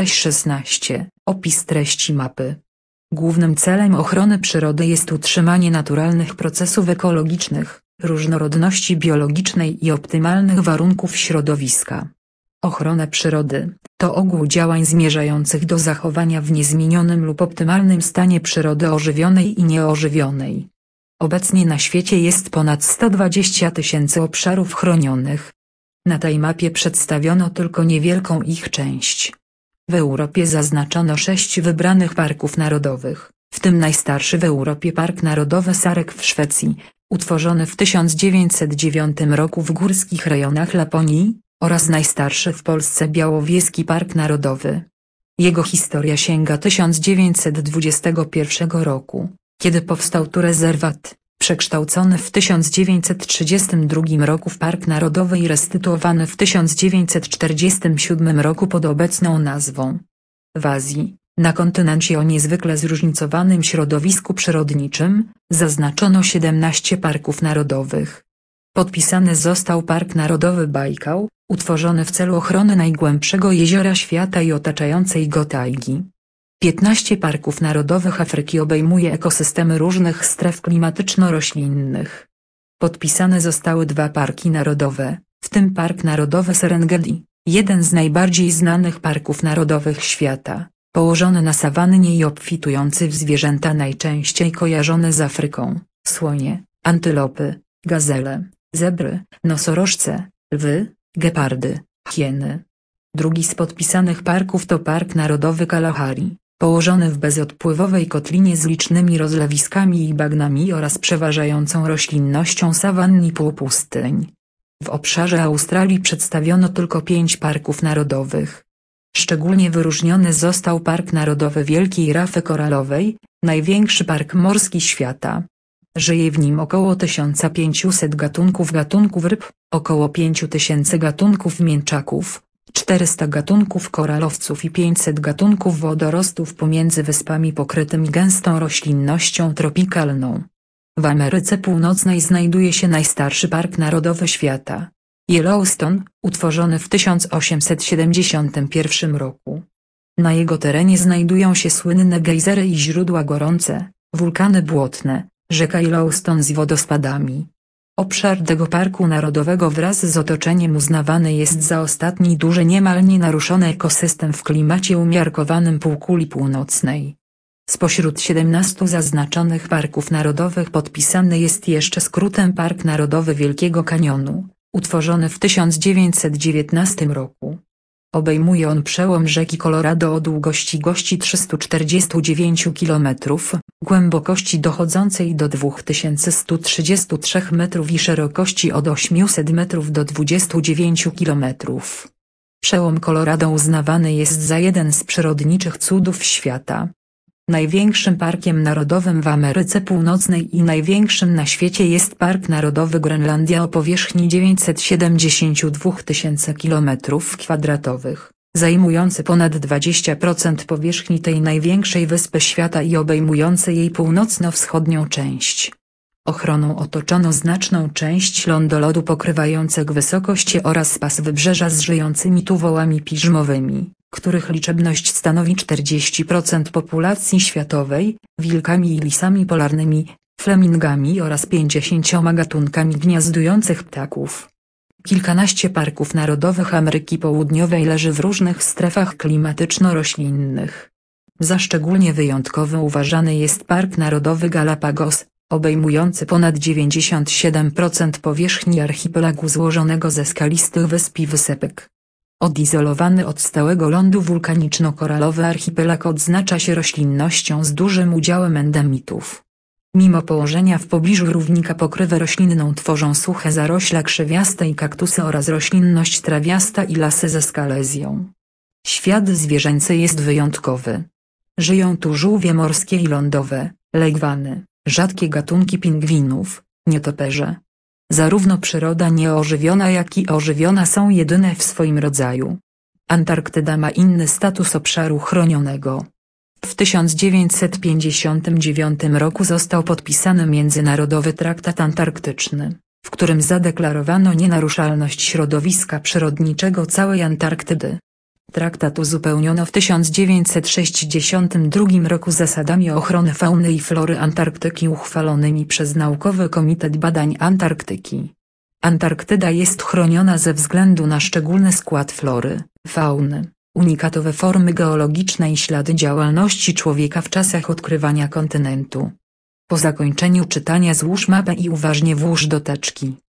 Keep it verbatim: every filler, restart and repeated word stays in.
szesnaście. Opis treści mapy. Głównym celem ochrony przyrody jest utrzymanie naturalnych procesów ekologicznych, różnorodności biologicznej i optymalnych warunków środowiska. Ochrona przyrody to ogół działań zmierzających do zachowania w niezmienionym lub optymalnym stanie przyrody ożywionej i nieożywionej. Obecnie na świecie jest ponad sto dwadzieścia tysięcy obszarów chronionych. Na tej mapie przedstawiono tylko niewielką ich część. W Europie zaznaczono sześć wybranych parków narodowych, w tym najstarszy w Europie Park Narodowy Sarek w Szwecji, utworzony w tysiąc dziewięćset dziewiątym roku w górskich rejonach Laponii, oraz najstarszy w Polsce Białowieski Park Narodowy. Jego historia sięga tysiąc dziewięćset dwudziestego pierwszego roku, kiedy powstał tu rezerwat, przekształcony w tysiąc dziewięćset trzydziestym drugim roku w Park Narodowy i restytuowany w tysiąc dziewięćset czterdziestym siódmym roku pod obecną nazwą. W Azji, na kontynencie o niezwykle zróżnicowanym środowisku przyrodniczym, zaznaczono siedemnaście parków narodowych. Podpisany został Park Narodowy Bajkał, utworzony w celu ochrony najgłębszego jeziora świata i otaczającej go tajgi. piętnaście parków narodowych Afryki obejmuje ekosystemy różnych stref klimatyczno-roślinnych. Podpisane zostały dwa parki narodowe, w tym Park Narodowy Serengeti, jeden z najbardziej znanych parków narodowych świata, położony na sawannie i obfitujący w zwierzęta najczęściej kojarzone z Afryką: słonie, antylopy, gazele, zebry, nosorożce, lwy, gepardy, hieny. Drugi z podpisanych parków to Park Narodowy Kalahari, położony w bezodpływowej kotlinie z licznymi rozlewiskami i bagnami oraz przeważającą roślinnością sawann i półpustyń. W obszarze Australii przedstawiono tylko pięć parków narodowych. Szczególnie wyróżniony został Park Narodowy Wielkiej Rafy Koralowej, największy park morski świata. Żyje w nim około tysiąc pięćset gatunków gatunków ryb, około pięć tysięcy gatunków mięczaków, czterysta gatunków koralowców i pięćset gatunków wodorostów pomiędzy wyspami pokrytymi gęstą roślinnością tropikalną. W Ameryce Północnej znajduje się najstarszy park narodowy świata, Yellowstone, utworzony w tysiąc osiemset siedemdziesiątym pierwszym roku. Na jego terenie znajdują się słynne gejzery i źródła gorące, wulkany błotne, rzeka Yellowstone z wodospadami. Obszar tego parku narodowego wraz z otoczeniem uznawany jest za ostatni duży niemal nienaruszony ekosystem w klimacie umiarkowanym półkuli północnej. Spośród siedemnastu zaznaczonych parków narodowych podpisany jest jeszcze skrótem Park Narodowy Wielkiego Kanionu, utworzony w tysiąc dziewięćset dziewiętnastym roku. Obejmuje on przełom rzeki Colorado o długości gości trzysta czterdzieści dziewięć kilometrów, głębokości dochodzącej do dwa tysiące sto trzydzieści trzy metrów i szerokości od osiemset metrów do dwudziestu dziewięciu kilometrów. Przełom Colorado uznawany jest za jeden z przyrodniczych cudów świata. Największym parkiem narodowym w Ameryce Północnej i największym na świecie jest Park Narodowy Grenlandia o powierzchni dziewięćset siedemdziesiąt dwa tysiące kilometrów kwadratowych, zajmujący ponad dwadzieścia procent powierzchni tej największej wyspy świata i obejmujący jej północno-wschodnią część. Ochroną otoczono znaczną część lądolodu pokrywającego wysokości oraz pas wybrzeża z żyjącymi tu wołami piżmowymi, których liczebność stanowi czterdzieści procent populacji światowej, wilkami i lisami polarnymi, flemingami oraz pięćdziesięcioma gatunkami gniazdujących ptaków. Kilkanaście parków narodowych Ameryki Południowej leży w różnych strefach klimatyczno-roślinnych. Za szczególnie wyjątkowy uważany jest Park Narodowy Galapagos, obejmujący ponad dziewięćdziesiąt siedem procent powierzchni archipelagu złożonego ze skalistych wysp i wysepek. Odizolowany od stałego lądu wulkaniczno-koralowy archipelag odznacza się roślinnością z dużym udziałem endemitów. Mimo położenia w pobliżu równika pokrywę roślinną tworzą suche zarośla krzewiaste i kaktusy oraz roślinność trawiasta i lasy ze skalezją. Świat zwierzęcy jest wyjątkowy. Żyją tu żółwie morskie i lądowe, legwany, rzadkie gatunki pingwinów, nietoperze. Zarówno przyroda nieożywiona jak i ożywiona są jedyne w swoim rodzaju. Antarktyda ma inny status obszaru chronionego. W tysiąc dziewięćset pięćdziesiątym dziewiątym roku został podpisany Międzynarodowy Traktat Antarktyczny, w którym zadeklarowano nienaruszalność środowiska przyrodniczego całej Antarktydy. Traktat uzupełniono w tysiąc dziewięćset sześćdziesiątym drugim roku zasadami ochrony fauny i flory Antarktyki uchwalonymi przez Naukowy Komitet Badań Antarktyki. Antarktyda jest chroniona ze względu na szczególny skład flory, fauny, unikatowe formy geologiczne i ślady działalności człowieka w czasach odkrywania kontynentu. Po zakończeniu czytania złóż mapę i uważnie włóż do teczki.